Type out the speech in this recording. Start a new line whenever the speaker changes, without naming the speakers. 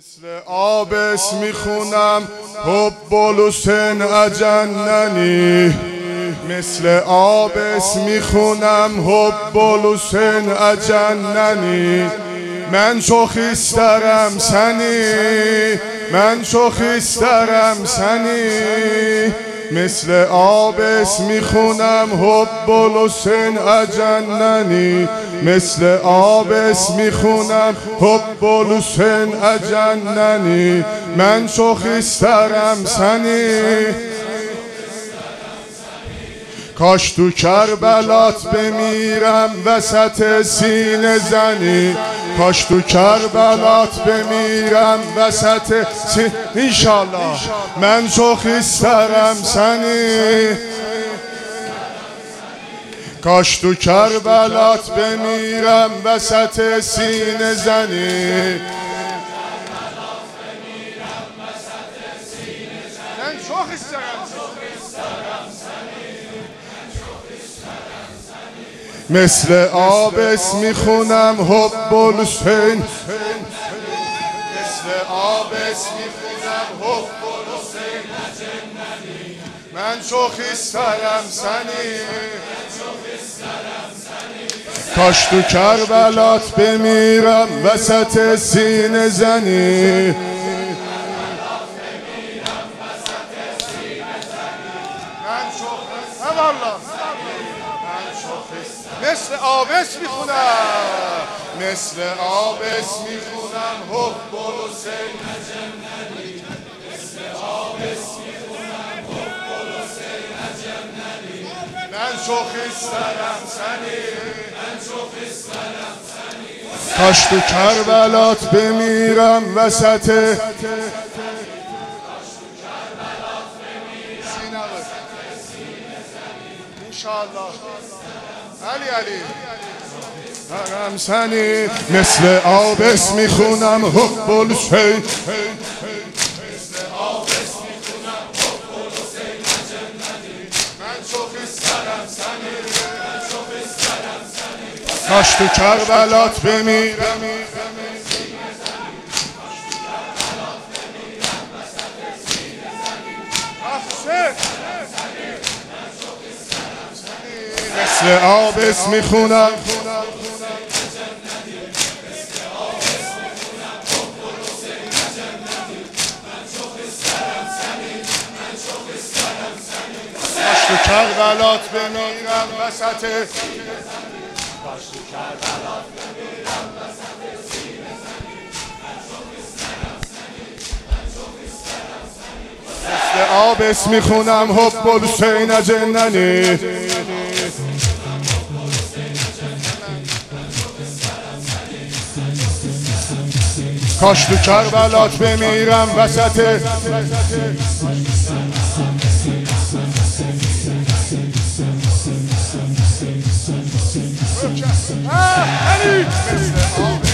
مثل آب اسم میخونم حب الحسین اجننی، مثل آب اسم میخونم حب الحسین اجننی. من چو خیسترم سنی، من چو خیسترم سنی، مثل آب اسم میخونم حب الحسین اجننی، مثل آب اسم میخونم حب الحسین اجننی. من چو خیسترم سنی، کاش تو کربلات بمیرم وسط سینه زنی، کاش تو کربلات بمیرم وسط سینه. انشالله من چو خیسترم سنی، کاش تو کربلات بمیرم وسط سینه زنی. من چو خیسترم مثل آب اسم میخونم حب الحسین، مثل آب اسم میخونم حب الحسین اجننی. من چو خیسترم سنی، کاش تو کربلات بمیرم وسط سینه زنی. مثل آب اسم میخونم، مثل آب اسم میخونم حب الحسین اجننی، مثل آب اسم میخونم حب الحسین اجننی. من چو خیسترم سنی، من چو خیسترم سنی، کاش تو کربلات بمیرم وسط انشالله علی علی هرم سنی. مثل آب اسم میخونم حب الحسین، مثل آب اسم میخونم حب الحسین اجننی. من چو خیسترم سنی، من چو خیسترم سنی، کاش تو کربلات بمیرم مثل آب اسم میخونم کاش تو کربلات بمیرم وسط مثل آب اسم میخونم حب الحسین اجننی. کاش تو کربلات بمیرم وسط علی.